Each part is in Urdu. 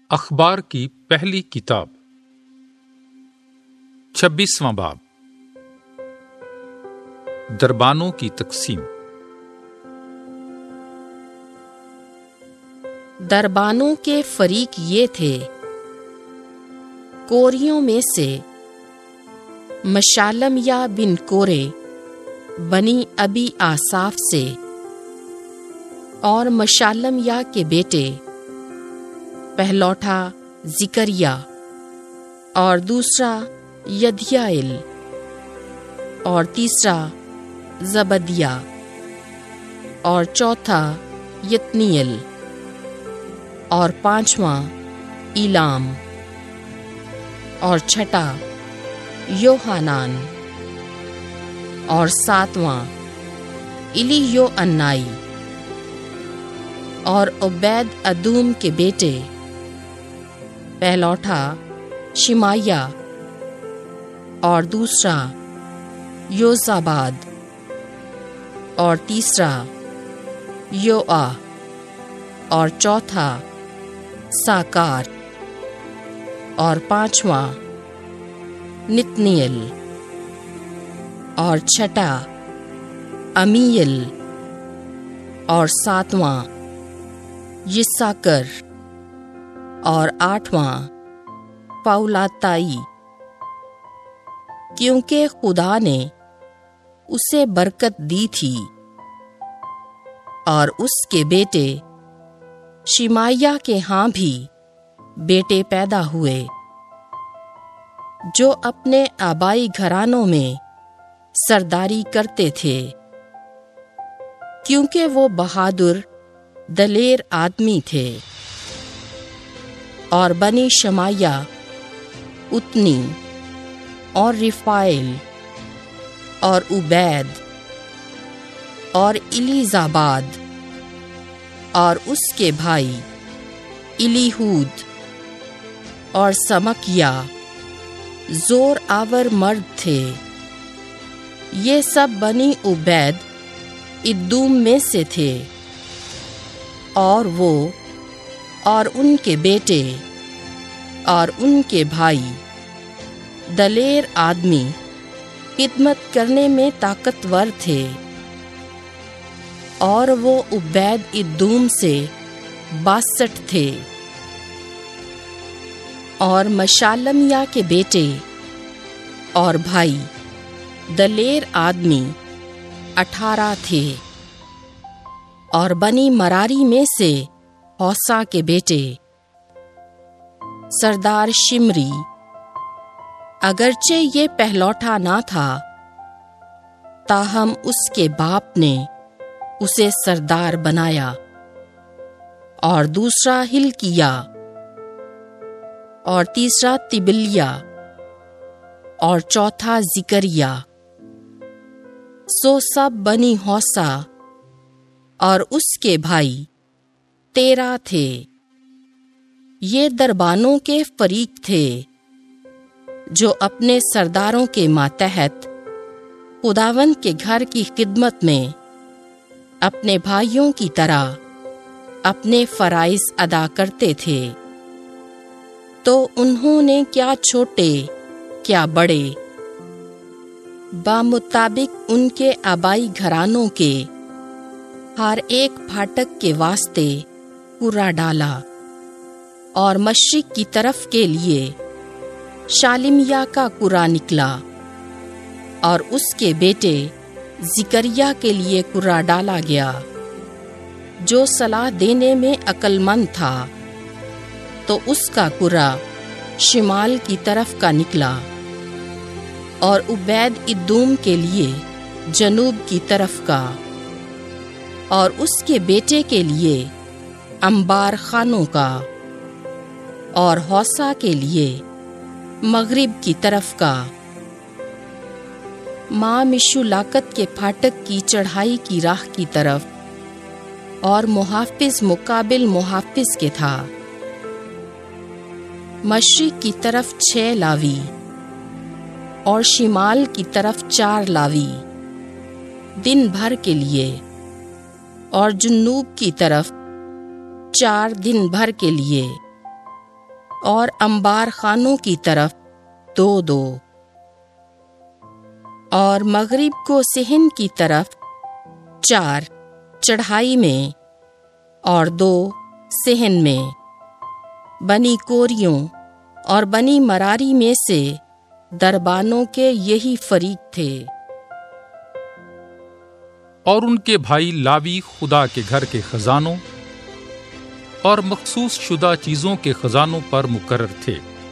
اخبار کی پہلی کتاب 26واں باب دربانوں کی تقسیم۔ دربانوں کے فریق یہ تھے: کوریوں میں سے مشالمیہ بن کورے بنی ابی آصاف سے، اور مشالمیہ کے بیٹے پہلوٹا زکریا، اور دوسرا یدیائیل، اور تیسرا زبدیہ، اور چوتھا یتنیل، اور پانچواں ایلام، اور چھٹا یوحانان، اور ساتواں الیو انائی، اور عبید ادوم کے بیٹے پہلوٹا شمائیہ، اور دوسرا یوزاباد، اور تیسرا یوآ، اور چوتھا ساکار، اور پانچواں نتنیل، اور چھٹا امیل، اور ساتواں یساکر، اور آٹھواں پاولاتائی، کیونکہ خدا نے اسے برکت دی تھی۔ اور اس کے بیٹے شمائیہ کے ہاں بھی بیٹے پیدا ہوئے، جو اپنے آبائی گھرانوں میں سرداری کرتے تھے، کیونکہ وہ بہادر دلیر آدمی تھے۔ اور بنی شمائیہ اتنی، اور رفائل، اور عبید، اور الیزاباد، اور اس کے بھائی الیہود، اور سمکیا زور آور مرد تھے۔ یہ سب بنی عبید ادوم میں سے تھے، اور وہ اور ان کے بیٹے اور ان کے بھائی دلیر آدمی خدمت کرنے میں طاقتور تھے۔ اور وہ عبید ادوم سے 62 تھے۔ اور مشالمیہ کے بیٹے اور بھائی دلیر آدمی 18 تھے۔ اور بنی مراری میں سے ہوسا کے بیٹے سردار شمری، اگرچہ یہ پہلوٹا نہ تھا، تاہم اس کے باپ نے اسے سردار بنایا۔ اور دوسرا ہلکیہ، اور تیسرا طبلیہ، اور چوتھا زکریا۔ سو سب بنی ہوسا اور اس کے بھائی 13 تھے۔ یہ دربانوں کے فریق تھے، جو اپنے سرداروں کے ماتحت خداوند کے گھر کی خدمت میں اپنے بھائیوں کی طرح اپنے فرائض ادا کرتے تھے۔ تو انہوں نے کیا چھوٹے کیا بڑے بمطابق ان کے آبائی گھرانوں کے ہر ایک پھاٹک کے واسطے قرعہ ڈالا۔ اور مشرق کی طرف کے لیے شالمیہ کا قرعہ نکلا، اور اس کے بیٹے زکریا کے لیے قرعہ ڈالا گیا، جو صلاح دینے میں عقل مند تھا۔ تو اس کا قرعہ شمال کی طرف کا نکلا، اور عبید ادوم کے لیے جنوب کی طرف کا، اور اس کے بیٹے کے لیے انبار خانوں کا، اور ہوسا کے لیے مغرب کی طرف کا۔ ماں مشولاکت کے پھاٹک کی چڑھائی کی راہ کی طرف، اور محافظ مقابل محافظ کے تھا۔ مشرق کی طرف 6 لاوی، اور شمال کی طرف 4 لاوی دن بھر کے لیے، اور جنوب کی طرف 4 دن بھر کے لیے، اور انبار خانوں کی طرف 2 اور مغرب کو صحن کی طرف 4 چڑھائی میں اور 2 صحن میں۔ بنی کوریوں اور بنی مراری میں سے دربانوں کے یہی فریق تھے۔ اور ان کے بھائی لاوی خدا کے گھر کے خزانوں اور مخصوص شدہ چیزوں کے خزانوں پر مقرر تھے۔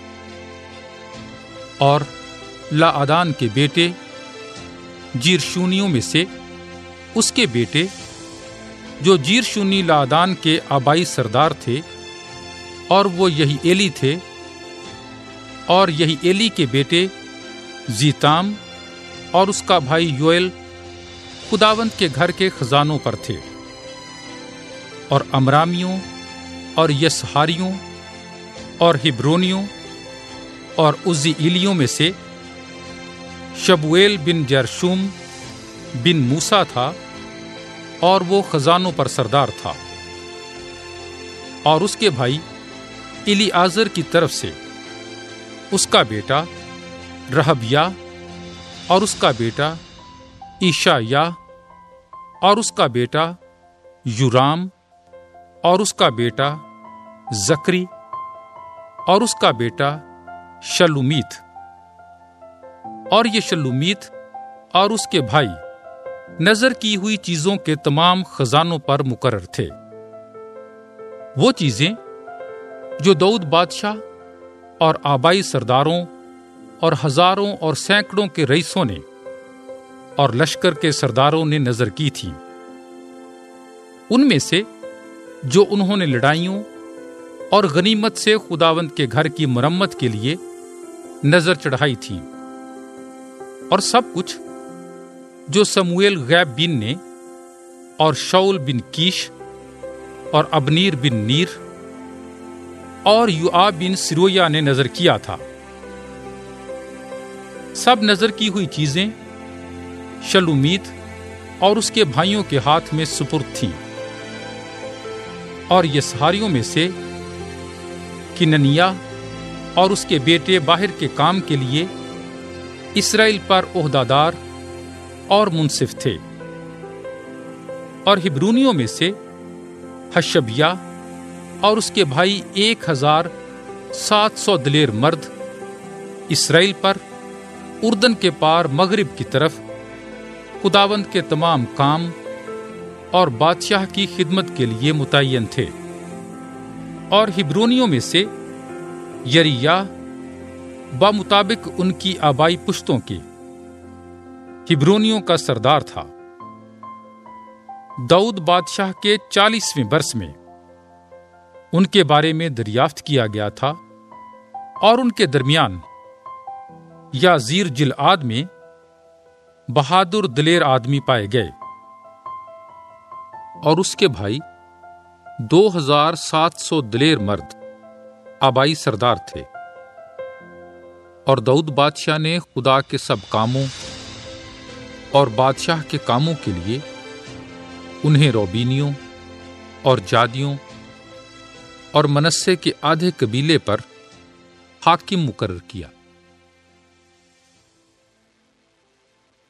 اور لاعدان کے بیٹے جیرشونیوں میں سے اس کے بیٹے جو جیرشونی لاعدان کے آبائی سردار تھے، اور وہ یہی ایلی تھے، اور یہی ایلی کے بیٹے زیتام اور اس کا بھائی یوئل خداوند کے گھر کے خزانوں پر تھے۔ اور امرامیوں اور یسہاریوں اور ہبرونیوں اور عزیئیلیوں میں سے شبویل بن جرشوم بن موسیٰ تھا، اور وہ خزانوں پر سردار تھا۔ اور اس کے بھائی الیعازر کی طرف سے اس کا بیٹا رہبیہ اور اس کا بیٹا عیشایہ اور اس کا بیٹا یورام اور اس کا بیٹا زکری اور اس کا بیٹا شلومیت۔ اور یہ شلومیت اور اس کے بھائی نظر کی ہوئی چیزوں کے تمام خزانوں پر مقرر تھے۔ وہ چیزیں جو داؤد بادشاہ اور آبائی سرداروں اور ہزاروں اور سینکڑوں کے رئیسوں نے اور لشکر کے سرداروں نے نظر کی تھی، ان میں سے جو انہوں نے لڑائیوں اور غنیمت سے خداوند کے گھر کی مرمت کے لیے نظر چڑھائی تھی، اور سب کچھ جو سمویل غیب بن نے اور شاؤل بن کیش اور ابنیر بن نیر اور یوآب بن سرویہ نے نظر کیا تھا، سب نظر کی ہوئی چیزیں شلومیت اور اس کے بھائیوں کے ہاتھ میں سپرد تھیں۔ اور یسہاریوں میں سے کننیا اور اس کے بیٹے باہر کے کام کے لیے اسرائیل پر عہدہ دار اور منصف تھے۔ اور ہبرونیوں میں سے حشبیہ اور اس کے بھائی 1700 دلیر مرد اسرائیل پر اردن کے پار مغرب کی طرف خداوند کے تمام کام اور بادشاہ کی خدمت کے لیے متعین تھے۔ اور ہبرونیوں میں سے یریہ بمطابق ان کی آبائی پشتوں کے ہبرونیوں کا سردار تھا۔ داؤد بادشاہ کے 40ویں برس میں ان کے بارے میں دریافت کیا گیا تھا، اور ان کے درمیان یازیر جلعاد میں بہادر دلیر آدمی پائے گئے۔ اور اس کے بھائی 2700 دلیر مرد آبائی سردار تھے۔ اور داؤد بادشاہ نے خدا کے سب کاموں اور بادشاہ کے کاموں کے لیے انہیں روبینیوں اور جادیوں اور منسے کے آدھے قبیلے پر حاکم مقرر کیا۔